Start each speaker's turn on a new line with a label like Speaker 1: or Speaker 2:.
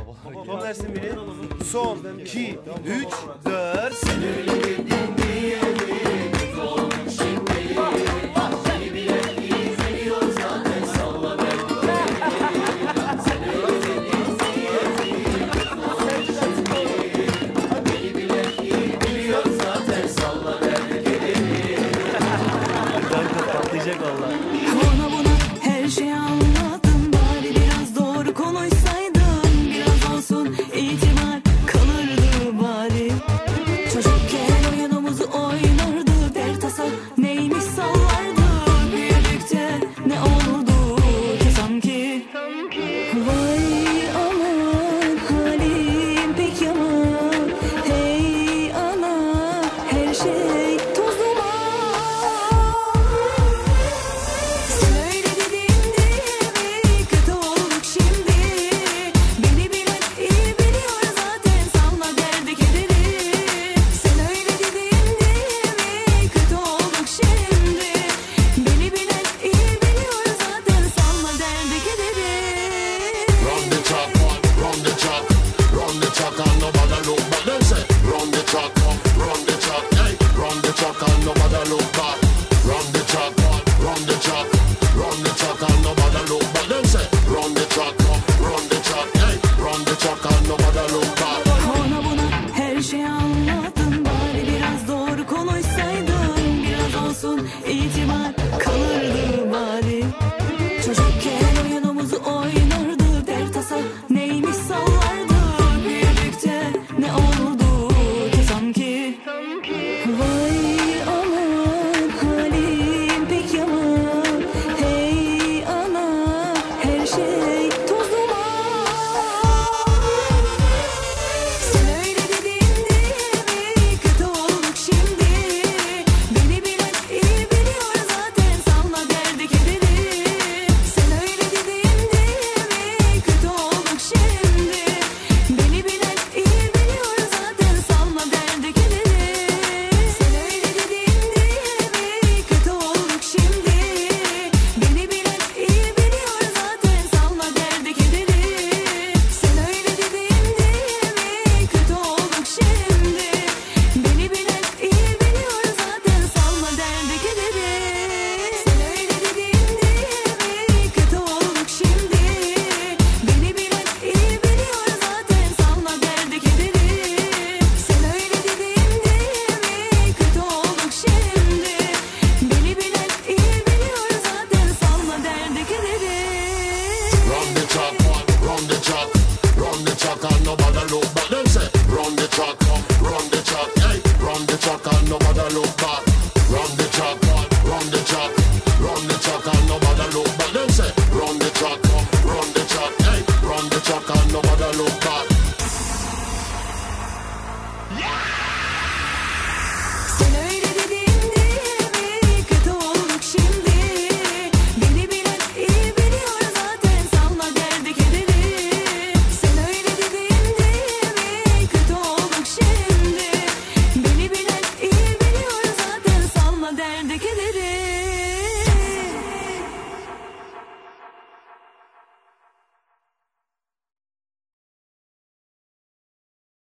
Speaker 1: Son versin biri. Son 2, 3, 4. Sen öyle dedin diye mi kötü olduk şimdi? Seni bilen iyi biliyor zaten salla verdiklerini. Sen öyle dedin diye mi kötü olduk şimdi? Beni bilen iyi biliyor zaten salla verdiklerini. Kanka patlayacak valla.
Speaker 2: Ona buna her şeyi anlattım. Bari biraz doğru konuşsaydın. Biraz olsun itibar kalırdı bari. Çocukken oyunumuzu oynardı. Der tasa neymiş sallardı. Büyüdükçe ne oldu ki sanki. Vay aman halim pek yaman. Hey ana her şey toz duman. Sen öyle dedin diye mi kötü olduk şimdi? Beni bilen iyi biliyor zaten salla derdi kederi. Sen öyle dedin diye mi kötü olduk şimdi? Beni bilen iyi biliyor zaten salla derdi kederi.